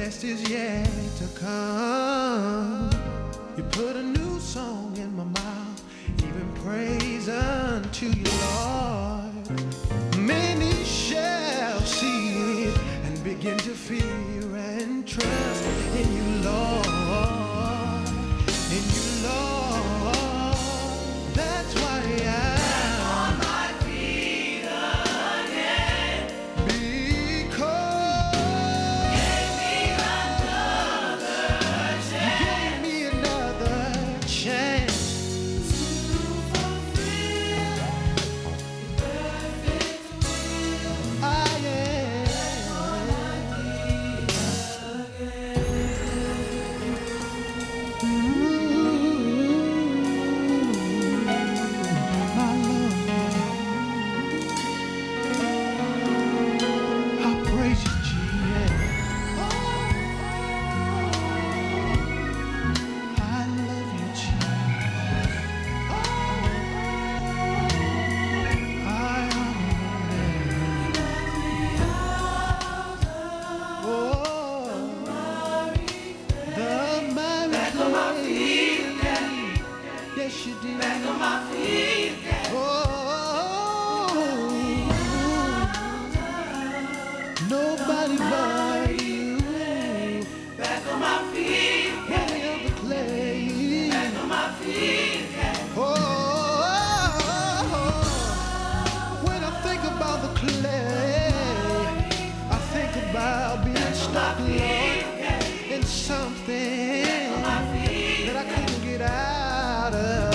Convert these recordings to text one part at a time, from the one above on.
best is yet to come. You put a new song in my mouth, even praise unto you, Lord. Many shall see it and begin to fear and trust in you, Lord. In you, Lord. That's why I'm on my feet again. Because you gave me another chance to fulfill your perfect will. I am on my feet I praise you, Jesus. I love you, Jesus. I honor you. Oh, the mighty back on my feet again. Yes, you did. Back on my feet again. Oh, nobody but you. Back on my feet again. Put me on the clay. Back on my feet again. Oh, when I think about the clay, I think about being stuck, Lord, in something that I couldn't get out of.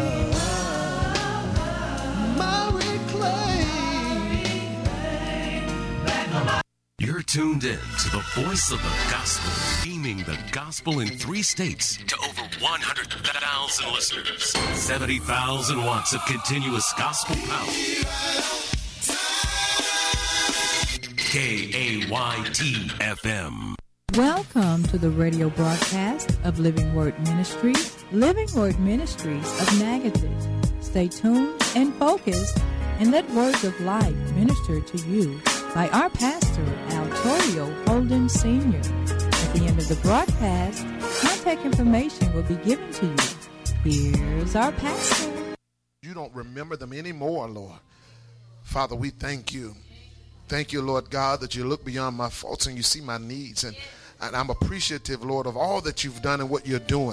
Miry clay. You're tuned in to the voice of the gospel, beaming the gospel in 3 states to over 100,000 listeners. 70,000 watts of continuous gospel power. KAYT FM. Welcome to the radio broadcast of Living Word Ministries, Living Word Ministries of Natchitoches. Stay tuned and focused and let words of life minister to you by our pastor, Altorio Holden Sr. At the end of the broadcast, contact information will be given to you. Here's our pastor. You don't remember them anymore, Lord. Father, we thank you. Thank you, Lord God, that you look beyond my faults and you see my needs. And I'm appreciative, Lord, of all that you've done and what you're doing.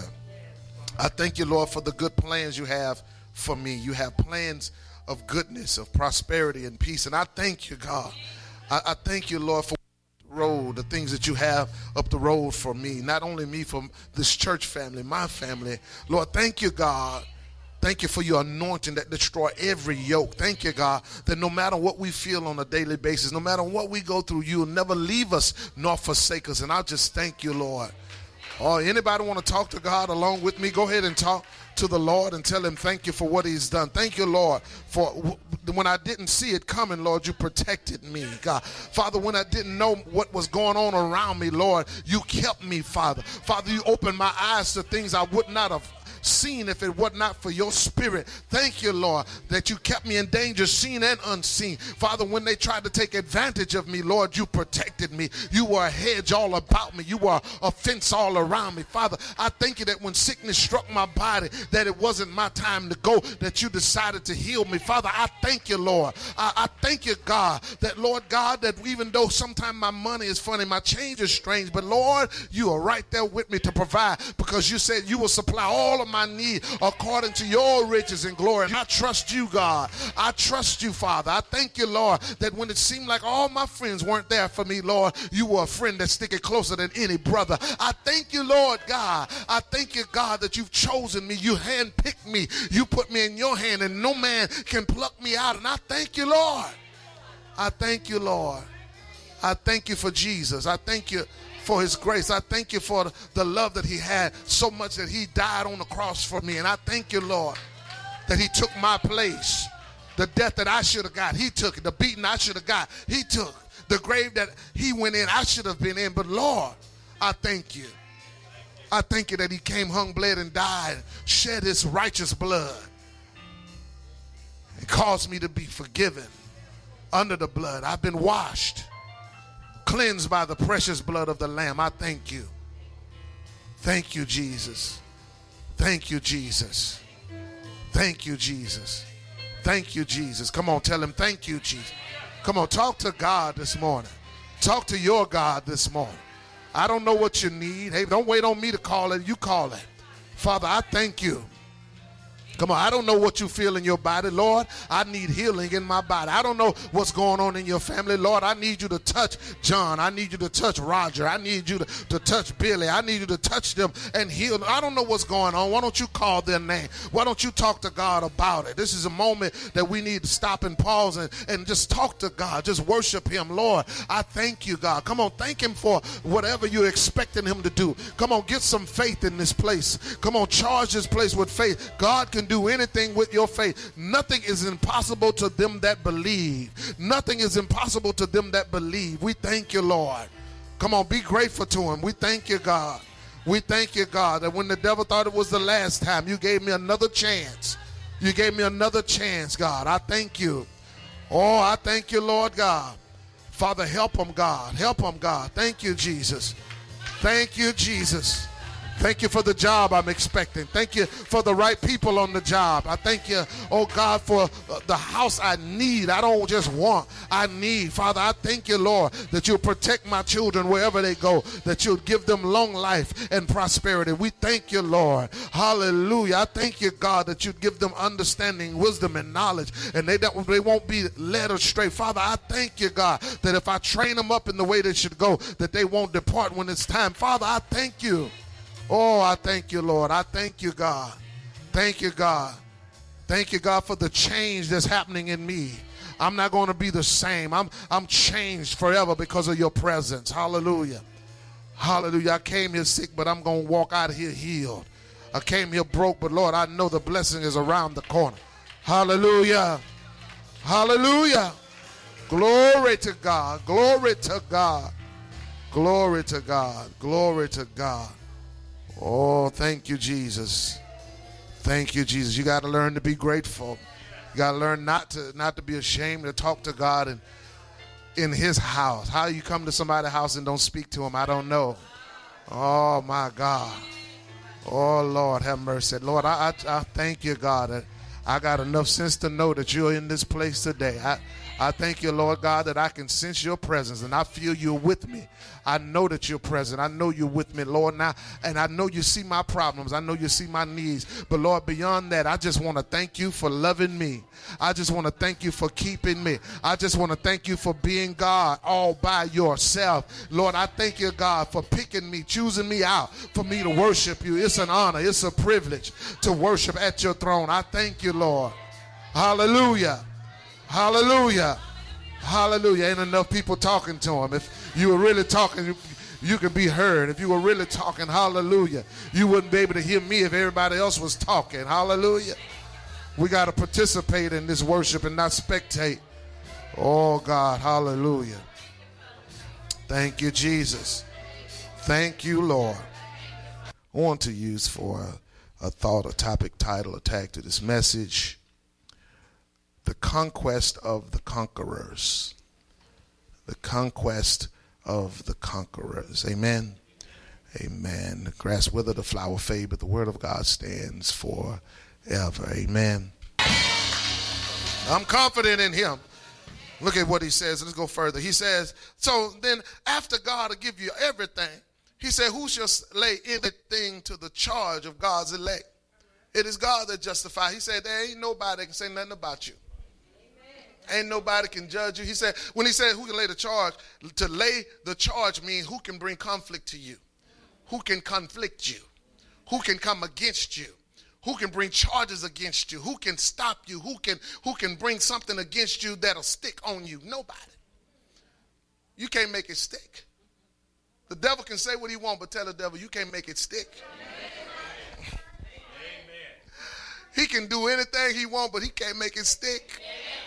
I thank you, Lord, for the good plans you have for me. You have plans of goodness, of prosperity and peace. And I thank you, God. I thank you, Lord, for the road, the things that you have up the road for me. Not only me, for this church family, my family. Lord, thank you, God. Thank you for your anointing that destroy every yoke. Thank you, God, that no matter what we feel on a daily basis, no matter what we go through, you will never leave us nor forsake us. And I just thank you, Lord. Oh, anybody want to talk to God along with me? Go ahead and talk to the Lord and tell him thank you for what he's done. Thank you, Lord, for when I didn't see it coming, Lord, you protected me, God. Father, when I didn't know what was going on around me, Lord, you kept me, Father. Father, you opened my eyes to things I would not have seen if it was not for your spirit. Thank you, Lord, that you kept me in danger, seen and unseen. Father, when they tried to take advantage of me, Lord, you protected me. You were a hedge all about me. You were a fence all around me. Father, I thank you that when sickness struck my body, that it wasn't my time to go, that you decided to heal me. Father, I thank you, Lord. I thank you, God, that, Lord God, that even though sometimes my money is funny, my change is strange, but Lord, you are right there with me to provide, because you said you will supply all of my need according to your riches and glory. And I trust you, God. I trust you, Father. I thank you, Lord, that when it seemed like all my friends weren't there for me, Lord, you were a friend that's sticking closer than any brother. I thank you, Lord God. I thank you, God, that you've chosen me. You handpicked me. You put me in your hand, and no man can pluck me out. And I thank you, Lord. I thank you, Lord. I thank you for Jesus. I thank you for his grace. I thank you for the love that he had so much that he died on the cross for me. And I thank you, Lord, that he took my place. The death that I should have got, he took it. The beating I should have got, he took. The grave that he went in, I should have been in. But Lord, I thank you. I thank you that he came, hung, bled, and died, shed his righteous blood. It caused me to be forgiven under the blood. I've been washed. cleansed by the precious blood of the Lamb. I thank you. Thank you, Jesus. Thank you, Jesus. Thank you, Jesus. Thank you, Jesus. Come on, tell him thank you, Jesus. Come on, talk to God this morning. Talk to your God this morning. I don't know what you need. Hey, don't wait on me to call it. You call it. Father, I thank you. Come on, I don't know what you feel in your body. Lord, I need healing in my body. I don't know what's going on in your family. Lord, I need you to touch John. I need you to touch Roger. I need you to touch Billy. I need you to touch them and heal them. I don't know what's going on. Why don't you call their name? Why don't you talk to God about it? This is a moment that we need to stop and pause and just talk to God. Just worship him. Lord, I thank you, God. Come on, thank him for whatever you're expecting him to do. Come on, get some faith in this place. Come on, charge this place with faith. God can do anything with your faith. Nothing is impossible to them that believe. Nothing is impossible to them that believe. We thank you, Lord. Come on, be grateful to him. We thank you, God. We thank you, God, that when the devil thought it was the last time, you gave me another chance. You gave me another chance, God. I thank you. Oh, I thank you, Lord God. Father, help him, God. Help him, God. Thank you, Jesus. Thank you, Jesus. Thank you for the job I'm expecting. Thank you for the right people on the job. I thank you, oh God, for the house I need. I don't just want, I need. Father, I thank you, Lord, that you'll protect my children wherever they go, that you'll give them long life and prosperity. We thank you, Lord. Hallelujah. I thank you, God, that you'd give them understanding, wisdom, and knowledge, and they won't be led astray. Father, I thank you, God, that if I train them up in the way they should go, that they won't depart when it's time. Father, I thank you. Oh, I thank you, Lord. I thank you, God. Thank you, God. Thank you, God, for the change that's happening in me. I'm not going to be the same. I'm changed forever because of your presence. Hallelujah. Hallelujah. I came here sick, but I'm going to walk out of here healed. I came here broke, but Lord, I know the blessing is around the corner. Hallelujah. Hallelujah. Glory to God. Glory to God. Glory to God. Glory to God. Oh, thank you, Jesus. Thank you, Jesus. You got to learn to be grateful. You got to learn not to be ashamed to talk to God in his house. How you come to somebody's house and don't speak to him, I don't know. Oh, my God. Oh, Lord, have mercy. Lord, I thank you, God, that I got enough sense to know that you're in this place today. I thank you, Lord God, that I can sense your presence and I feel you're with me. I know that you're present. I know you're with me, Lord, now. And I know you see my problems. I know you see my needs. But, Lord, beyond that, I just want to thank you for loving me. I just want to thank you for keeping me. I just want to thank you for being God all by yourself. Lord, I thank you, God, for picking me, choosing me out for me to worship you. It's an honor. It's a privilege to worship at your throne. I thank you, Lord. Hallelujah. Hallelujah. Hallelujah. Ain't enough people talking to him. If you were really talking, you can be heard. If you were really talking, hallelujah, you wouldn't be able to hear me if everybody else was talking. Hallelujah. We got to participate in this worship and not spectate. Oh, God. Hallelujah. Thank you, Jesus. Thank you, Lord. I want to use for a thought, a topic, title, a tag to this message: the conquest of the conquerors. The conquest of the conquerors. Amen. Amen. The grass wither, the flower fade, but the word of God stands forever. Amen. I'm confident in him. Look at what he says. Let's go further. He says, so then after God will give you everything, he said, who shall lay anything to the charge of God's elect? It is God that justifies. He said, there ain't nobody that can say nothing about you. Ain't nobody can judge you. He said, when he said who can lay the charge, to lay the charge means who can bring conflict to you, who can conflict you, who can come against you, who can bring charges against you, who can stop you, who can bring something against you that'll stick on you. Nobody. You can't make it stick. The devil can say what he wants, but tell the devil you can't make it stick. Amen. He can do anything he wants, but he can't make it stick.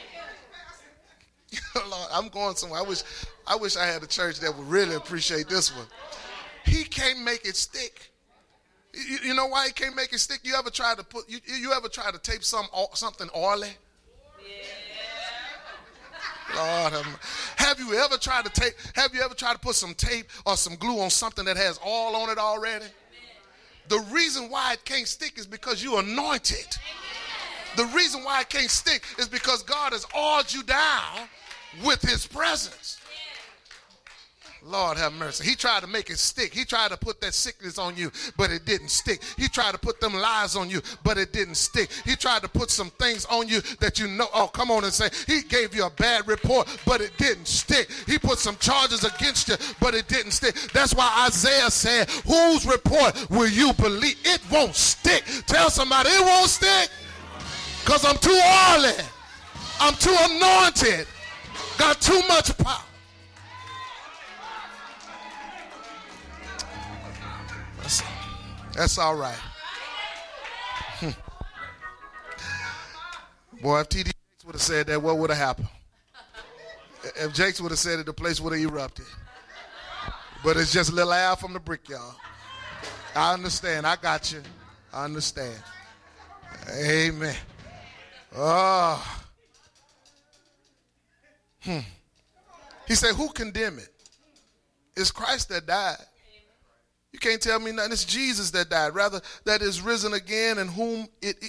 Lord, I'm going somewhere. I wish I had a church that would really appreciate this one. He can't make it stick. You know why he can't make it stick? You ever try to you ever try to tape something oily? Yeah. Lord, Have you ever tried to put some tape or some glue on something that has oil on it already? The reason why it can't stick is because you're anointed. The reason why it can't stick is because God has oiled you down with his presence. Lord have mercy. He tried to make it stick. He tried to put that sickness on you, but it didn't stick. He tried to put them lies on you, but it didn't stick. He tried to put some things on you that you know. Oh, come on and say, he gave you a bad report, but it didn't stick. He put some charges against you, but it didn't stick. That's why Isaiah said, whose report will you believe? It won't stick. Tell somebody it won't stick because I'm too oily. I'm too anointed. Got too much power. That's all right. Boy, if T.D. Jakes would have said that, what would have happened? If Jakes would have said it, the place would have erupted. But it's just a little air from the brick, y'all. I understand. I got you. I understand. Amen. Oh. He said, who condemned it? It's Christ that died. You can't tell me nothing. It's Jesus that died. Rather, that is risen again, and whom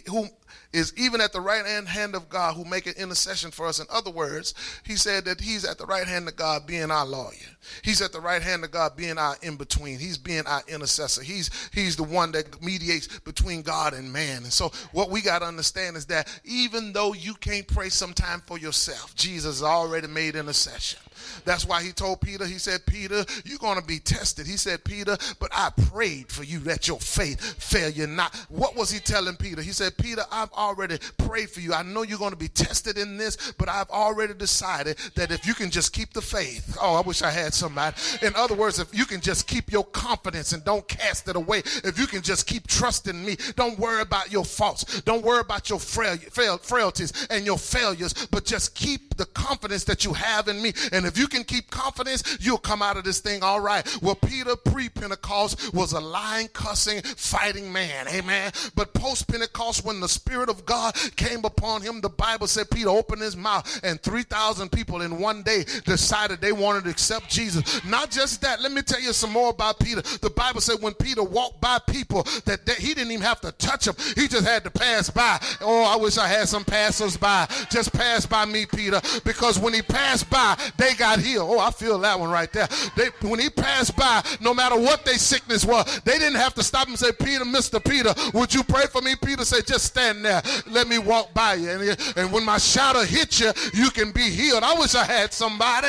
is even at the right hand of God, who make an intercession for us. In other words, he said that he's at the right hand of God being our lawyer. He's at the right hand of God being our in-between. He's being our intercessor. He's the one that mediates between God and man. And so what we got to understand is that even though you can't pray sometime for yourself, Jesus has already made intercession. That's why he told Peter, he said, Peter, you're going to be tested. He said, Peter, but I prayed for you that your faith fail you not. What was he telling Peter? He said, Peter, I've already prayed for you. I know you're going to be tested in this, but I've already decided that if you can just keep the faith. Oh, I wish I had somebody. In other words, if you can just keep your confidence and don't cast it away, if you can just keep trusting me, don't worry about your faults. Don't worry about your frailties and your failures, but just keep the confidence that you have in me. And if you can keep confidence, you'll come out of this thing all right. Well, Peter pre-Pentecost was a lying, cussing, fighting man. Amen. But post-Pentecost, when the Spirit of God came upon him, the Bible said Peter opened his mouth and 3,000 people in one day decided they wanted to accept Jesus. Not just that. Let me tell you some more about Peter. The Bible said when Peter walked by people that he didn't even have to touch them. He just had to pass by. Oh, I wish I had some passers by. Just pass by me, Peter, because when he passed by, they got healed. Oh, I feel that one right there. When he passed by, no matter what their sickness was, they didn't have to stop him and say, Peter, Mr. Peter, would you pray for me? Peter said, just stand there. Let me walk by you. And when my shadow hits you, you can be healed. I wish I had somebody.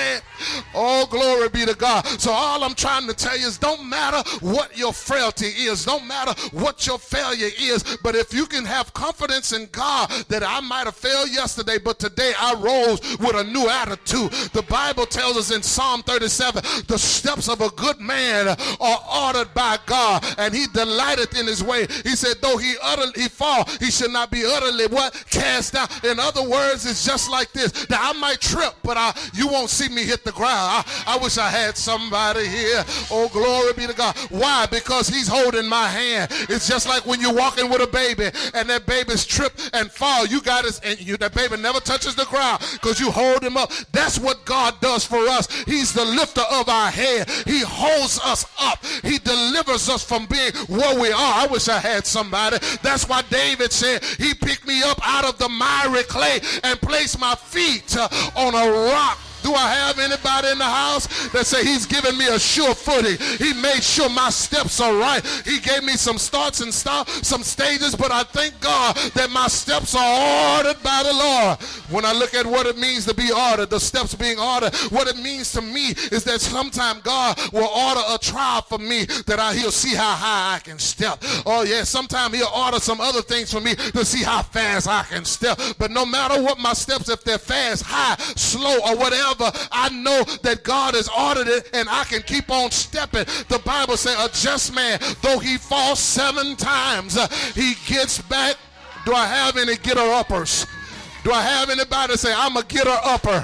Oh, glory be to God. So all I'm trying to tell you is don't matter what your frailty is. Don't matter what your failure is. But if you can have confidence in God that I might have failed yesterday, but today I rose with a new attitude. The Bible tells us in Psalm 37, the steps of a good man are ordered by God, and he delighteth in his way. He said, though he fall, he should not be utterly what? Cast down. In other words, it's just like this. That I might trip, but you won't see me hit the ground. I wish I had somebody here. Oh, glory be to God. Why? Because he's holding my hand. It's just like when you're walking with a baby, and that baby's trip and fall. You got it, and that baby never touches the ground because you hold him up. That's what God does for us. He's the lifter of our head. He holds us up. He delivers us from being where we are. I wish I had somebody. That's why David said he picked me up out of the miry clay and placed my feet on a rock. Do I have anybody in the house that say he's giving me a sure footing? He made sure my steps are right. He gave me some starts and stops, some stages, but I thank God that my steps are ordered by the Lord. When I look at what it means to be ordered, the steps being ordered, what it means to me is that sometime God will order a trial for me that he'll see how high I can step. Oh yeah, sometime he'll order some other things for me to see how fast I can step. But no matter what my steps, if they're fast, high, slow, or whatever, I know that God has ordered it and I can keep on stepping. The Bible says a just man, though he falls 7 times, he gets back. Do I have any getter-uppers? Do I have anybody say, I'm a getter-upper?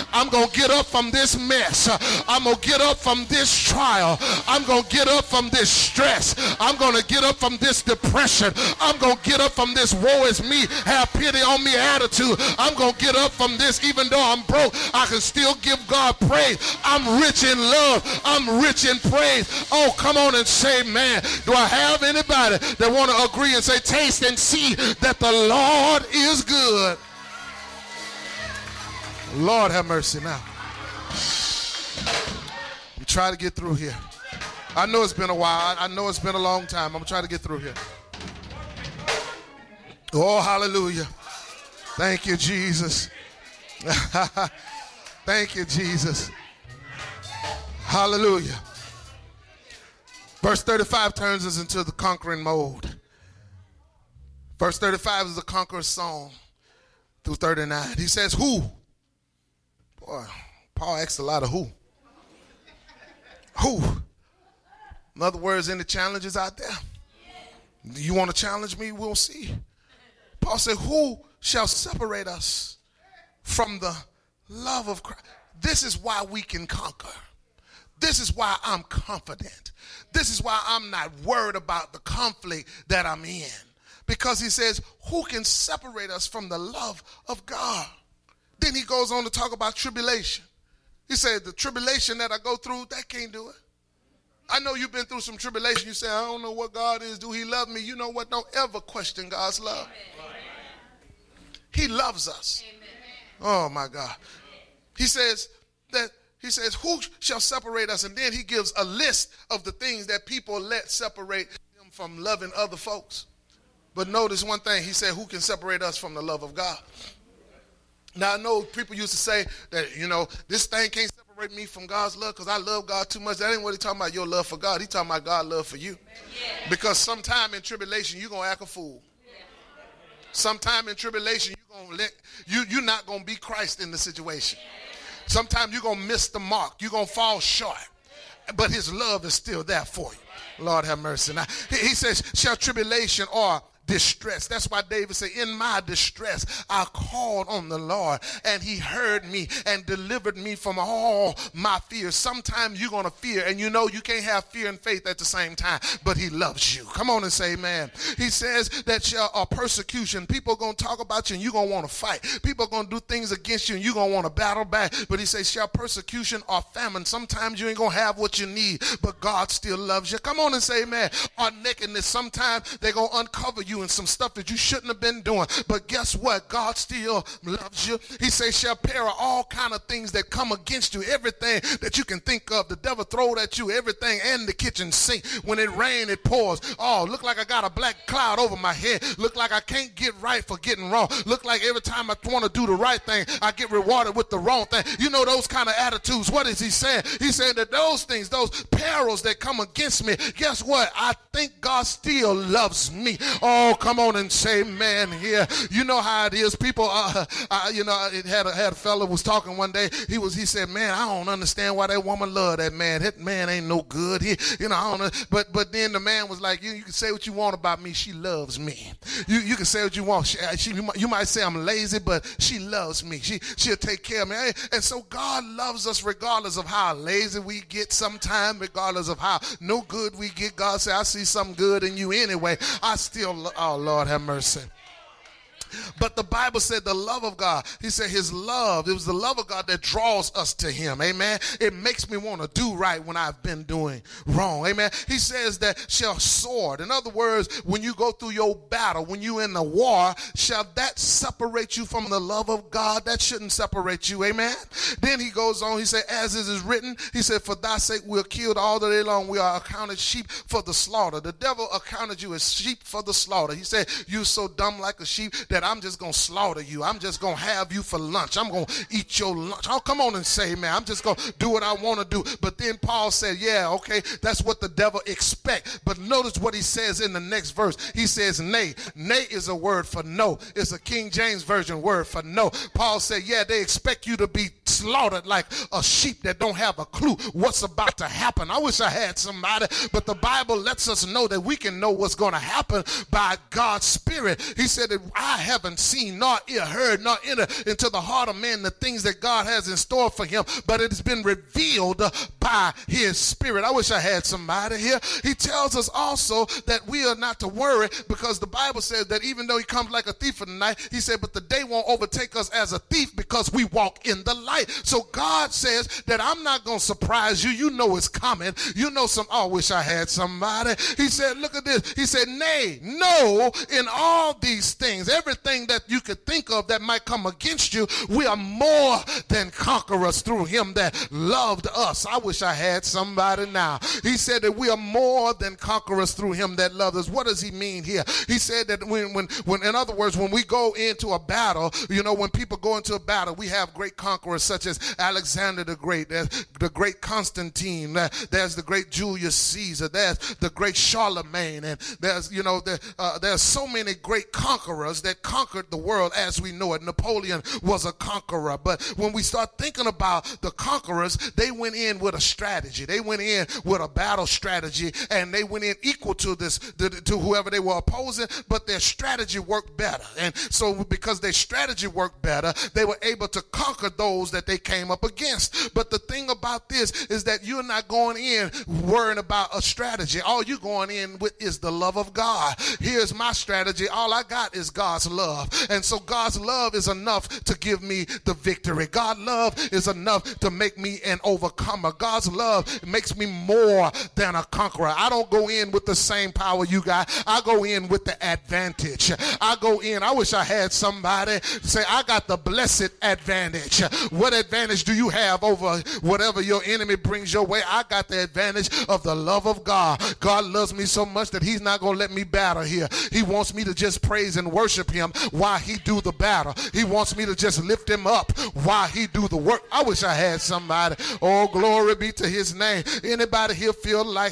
I'm going to get up from this mess. I'm going to get up from this trial. I'm going to get up from this stress. I'm going to get up from this depression. I'm going to get up from this woe is me, have pity on me attitude. I'm going to get up from this. Even though I'm broke, I can still give God praise. I'm rich in love. I'm rich in praise. Oh, come on and say, man, do I have anybody that want to agree and say, taste and see that the Lord is good? Lord have mercy now. We try to get through here. I know it's been a while. I know it's been a long time. I'm going to try to get through here. Oh, hallelujah. Thank you, Jesus. Thank you, Jesus. Hallelujah. Verse 35 turns us into the conquering mode. Verse 35 is the conqueror's song through 39. He says, who? Boy, Paul asks a lot of who. Who? In other words, any challenges out there? You want to challenge me? We'll see. Paul said, who shall separate us from the love of Christ? This is why we can conquer. This is why I'm confident. This is why I'm not worried about the conflict that I'm in. Because he says, who can separate us from the love of God? Then he goes on to talk about tribulation. He said, the tribulation that I go through, that can't do it. I know you've been through some tribulation. You say, I don't know what God is. Do he love me? You know what? Don't ever question God's love. He loves us. Oh, my God. He says, who shall separate us? And then he gives a list of the things that people let separate them from loving other folks. But notice one thing. He said, who can separate us from the love of God? Now, I know people used to say that, this thing can't separate me from God's love because I love God too much. That ain't what he's talking about, your love for God. He's talking about God's love for you. Yeah. Because sometime in tribulation, you're going to act a fool. Yeah. Sometime in tribulation, you're not going to be Christ in the situation. Sometimes you're going to miss the mark. You're going to fall short. But his love is still there for you. Lord have mercy. Now, he says, shall tribulation or distress. That's why David said, in my distress, I called on the Lord and he heard me and delivered me from all my fears. Sometimes you're going to fear and you can't have fear and faith at the same time, but he loves you. Come on and say amen. He says that shall persecution. People are going to talk about you and you're going to want to fight. People are going to do things against you and you're going to want to battle back. But he says, shall persecution or famine. Sometimes you ain't going to have what you need, but God still loves you. Come on and say amen. Or nakedness. Sometimes they're going to uncover you and some stuff that you shouldn't have been doing. But guess what? God still loves you. He says, shall peril all kind of things that come against you. Everything that you can think of. The devil throwed at you everything and the kitchen sink. When it rains, it pours. Oh, look like I got a black cloud over my head. Look like I can't get right for getting wrong. Look like every time I want to do the right thing, I get rewarded with the wrong thing. Those kind of attitudes. What is he saying? He's saying that those things, those perils that come against me, guess what? I think God still loves me. Oh, come on and say amen here. You know how it is. People, it had a fellow was talking one day. He said, man, I don't understand why that woman loved that man. That man ain't no good. I don't know. But then the man was like, you can say what you want about me. She loves me. You can say what you want. You might say I'm lazy, but she loves me. She'll take care of me. And so God loves us regardless of how lazy we get sometime, regardless of how no good we get. God said, I see something good in you anyway. I still, oh Lord have mercy. But the Bible said the love of God, he said his love, it was the love of God that draws us to him. Amen. It makes me want to do right when I've been doing wrong. Amen. He says that shall sword. In other words, when you go through your battle, when you in the war, shall that separate you from the love of God? That shouldn't separate you. Amen. Then he goes on, he said, as it is written, he said, for thy sake we're killed all the day long. We are accounted sheep for the slaughter. The devil accounted you as sheep for the slaughter. He said, you're so dumb like a sheep that I'm just going to slaughter you. I'm just going to have you for lunch. I'm going to eat your lunch. Oh, come on and say, man, I'm just going to do what I want to do. But then Paul said, yeah, okay, that's what the devil expect. But notice what he says in the next verse. He says, nay. Nay is a word for no. It's a King James Version word for no. Paul said, yeah, they expect you to be slaughtered like a sheep that don't have a clue what's about to happen. I wish I had somebody, but the Bible lets us know that we can know what's going to happen by God's Spirit. He said that I haven't seen, nor ear heard, nor entered into the heart of man the things that God has in store for him, but it has been revealed by his Spirit. I wish I had somebody here. He tells us also that we are not to worry, because the Bible says that even though he comes like a thief in the night, he said, but the day won't overtake us as a thief because we walk in the light. So God says that I'm not going to surprise you. You know it's coming. You know I wish I had somebody. He said, look at this. He said, nay, no, in all these things, everything that you could think of that might come against you, we are more than conquerors through him that loved us. I wish I had somebody now. He said that we are more than conquerors through him that loved us. What does he mean here? He said that when in other words, when we go into a battle, you know, when people go into a battle, we have great conquerors such as Alexander the Great, there's the great Constantine, there's the great Julius Caesar, there's the great Charlemagne, and there's, you know, there's so many great conquerors that conquered the world as we know it. Napoleon was a conqueror, but when we start thinking about the conquerors, they went in with a strategy. They went in with a battle strategy, and they went in equal to to whoever they were opposing, but their strategy worked better. And so because their strategy worked better, they were able to conquer those that they came up against. But the thing about this is that you're not going in worrying about a strategy. All you're going in with is the love of God. Here's my strategy. All I got is God's love. And so God's love is enough to give me the victory. God's love is enough to make me an overcomer. God's love makes me more than a conqueror. I don't go in with the same power you got. I go in with the advantage. I go in. I wish I had somebody say, I got the blessed advantage. What advantage do you have over whatever your enemy brings your way? I got the advantage of the love of God. God loves me so much that he's not going to let me battle here. He wants me to just praise and worship him while he do the battle. He wants me to just lift him up while he do the work. I wish I had somebody. Oh, glory be to his name. Anybody here feel like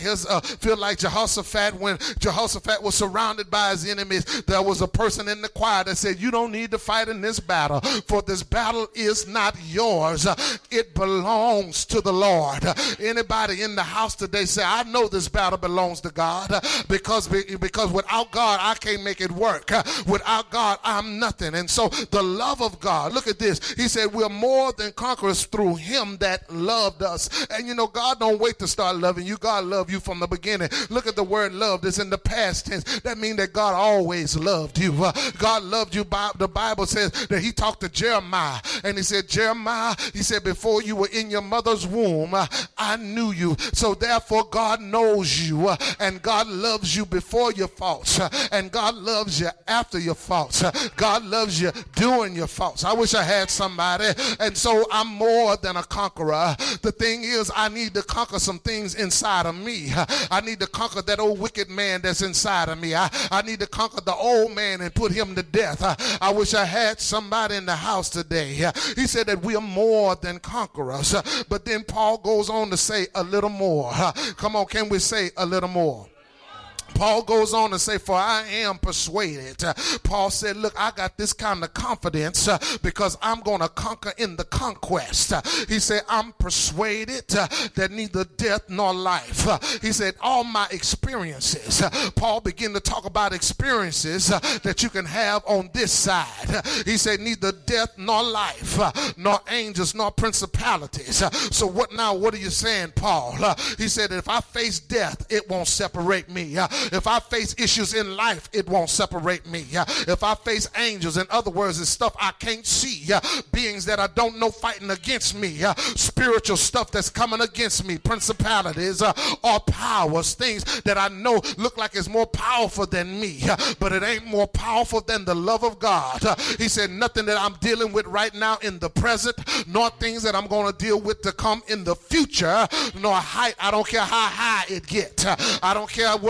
Jehoshaphat? When Jehoshaphat was surrounded by his enemies, there was a person in the choir that said, you don't need to fight in this battle, for this battle is not yours. It belongs to the Lord. Anybody in the house today say, I know this battle belongs to God, because without God, I can't make it work. Without God, I'm nothing. And so the love of God, look at this. He said, we're more than conquerors through him that loved us. And you know, God don't wait to start loving you. God loved you from the beginning. Look at the word loved. It's in the past tense. That means that God always loved you. God loved you. The Bible says that he talked to Jeremiah, and he said, Jeremiah, he said, before you were in your mother's womb, I knew you. So therefore God knows you, and God loves you before your faults, and God loves you after your faults. God loves you during your faults. I wish I had somebody. And so I'm more than a conqueror. The thing is, I need to conquer some things inside of me. I need to conquer that old wicked man that's inside of me. I need to conquer the old man and put him to death. I wish I had somebody in the house today. He said that we are more than conquerors. But then Paul goes on to say a little more. Come on, can we say a little more? Paul goes on to say, for I am persuaded. Paul said, look, I got this kind of confidence because I'm going to conquer in the conquest. He said, I'm persuaded that neither death nor life. He said, all my experiences. Paul began to talk about experiences that you can have on this side. He said, neither death nor life, nor angels, nor principalities. So what now? What are you saying, Paul? He said, if I face death, it won't separate me. If I face issues in life, it won't separate me. If I face angels, in other words, it's stuff I can't see, beings that I don't know fighting against me, spiritual stuff that's coming against me, principalities or powers, things that I know look like it's more powerful than me, but it ain't more powerful than the love of God. He said, nothing that I'm dealing with right now in the present, nor things that I'm going to deal with to come in the future, nor height. I don't care how high it gets. I don't care what the place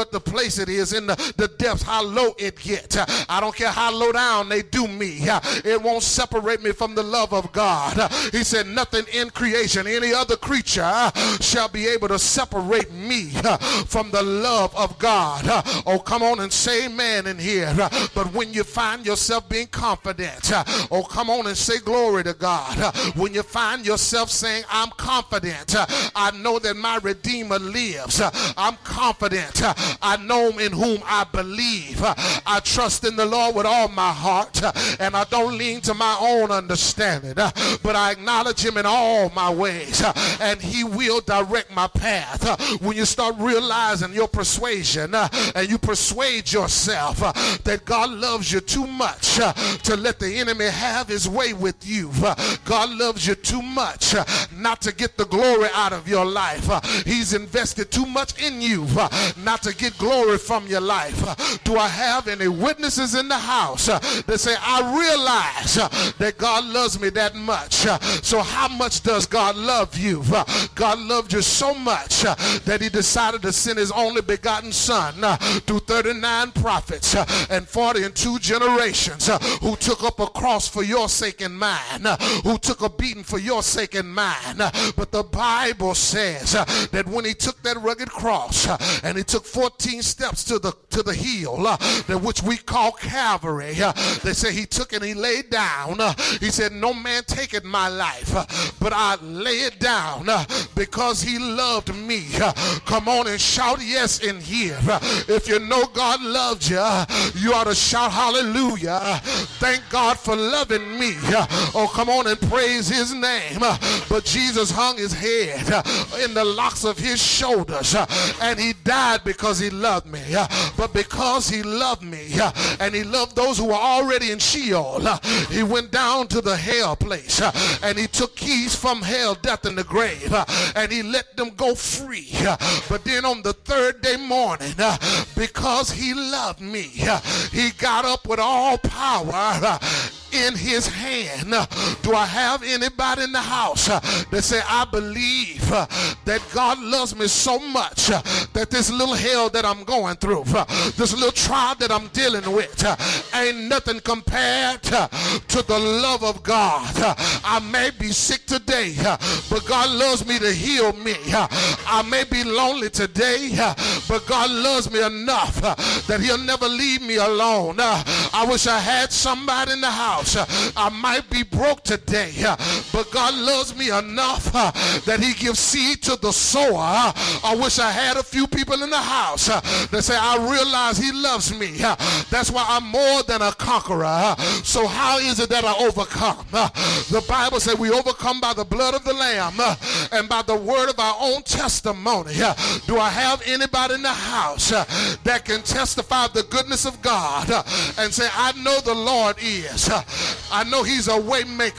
place it is, in the depths, how low it gets. I don't care how low down they do me. It won't separate me from the love of God. He said nothing in creation, any other creature shall be able to separate me from the love of God. Oh, come on and say amen in here. But when you find yourself being confident, oh, come on and say glory to God. When you find yourself saying, I'm confident, I know that my Redeemer lives. I'm confident, I know in whom I believe. I trust in the Lord with all my heart, and I don't lean to my own understanding, but I acknowledge him in all my ways, and he will direct my path. When you start realizing your persuasion, and you persuade yourself that God loves you too much to let the enemy have his way with you. God loves you too much not to get the glory out of your life. He's invested too much in you not to get glory from your life. Do I have any witnesses in the house that say, I realize that God loves me that much? So how much does God love you? God loved you so much that he decided to send his only begotten son through 39 prophets and 42 generations who took up a cross for your sake and mine, who took a beating for your sake and mine. But the Bible says that when he took that rugged cross and he took 14 steps to the hill, that which we call Calvary, they say he took and he laid down. He said, no man taketh my life, but I lay it down because he loved me. Come on and shout yes in here. If you know God loved you, you ought to shout hallelujah. Thank God for loving me. Oh, come on and praise his name. But Jesus hung his head in the locks of his shoulders, and he died because he loved me. But because he loved me and he loved those who were already in Sheol, he went down to the hell place and he took keys from hell, death, and the grave, and he let them go free. But then on the third day morning, because he loved me, he got up with all power in his hand. Do I have anybody in the house that say, I believe that God loves me so much that this little hell that I'm going through, this little trial that I'm dealing with, ain't nothing compared to the love of God. I may be sick today, but God loves me to heal me. I may be lonely today, but God loves me enough that he'll never leave me alone. I wish I had somebody in the house. I might be broke today, but God loves me enough that he gives seed to the sower. I wish I had a few people in the house that say, I realize he loves me. That's why I'm more than a conqueror. So how is it that I overcome? The Bible says we overcome by the blood of the Lamb and by the word of our own testimony. Do I have anybody in the house that can testify the goodness of God and say, I know the Lord is. I know he's a way maker.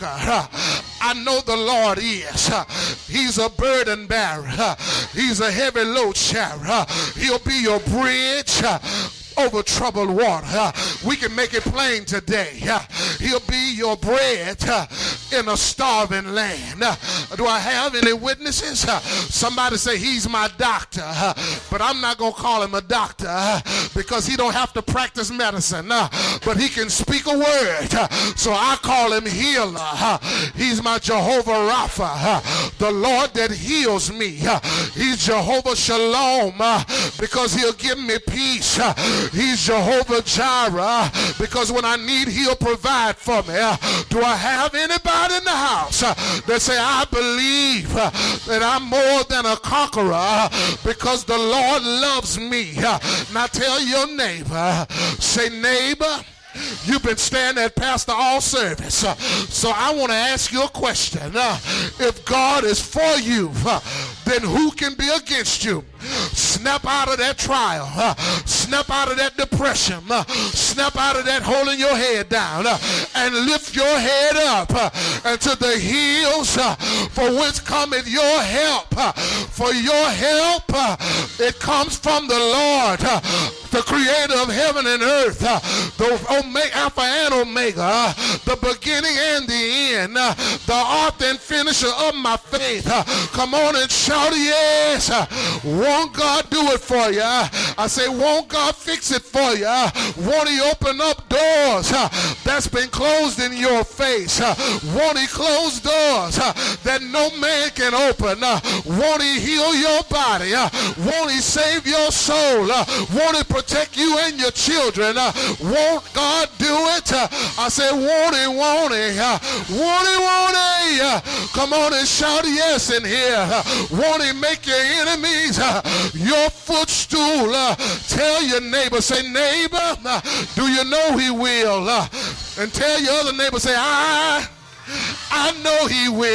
I know the Lord is. He's a burden bearer. He's a heavy load sharer. He'll be your bridge over troubled water. We can make it plain today. He'll be your bread in a starving land. Do I have any witnesses? Somebody say he's my doctor, but I'm not going to call him a doctor because he don't have to practice medicine, but he can speak a word, so I call him healer. He's my Jehovah Rapha, the Lord that heals me. He's Jehovah Shalom because he'll give me peace. He's Jehovah Jireh because when I need, he'll provide for me. Do I have anybody in the house that say, I believe that I'm more than a conqueror because the Lord loves me? Now tell your neighbor, say, neighbor, you've been standing at Pastor all service, so I want to ask you a question. If God is for you, then who can be against you? Snap out of that trial, snap out of that depression, snap out of that holding your head down, and lift your head up into the hills for which cometh your help. For your help, it comes from the Lord, the creator of heaven and earth, the Alpha and Omega, the beginning and the end, the author and finisher of my faith. Come on and shout yes. Won't God do it for you? I say, won't God fix it for you? Won't he open up doors that's been closed in your face? Won't he close doors that no man can open? Won't he heal your body? Won't he save your soul? Won't he protect you and your children? Won't God do it? I say, won't he, won't he? Won't he, won't he? Come on and shout yes in here. Won't he make your enemies your footstool? Tell your neighbor, say, neighbor, do you know he will? And tell your other neighbor, say, I know he will.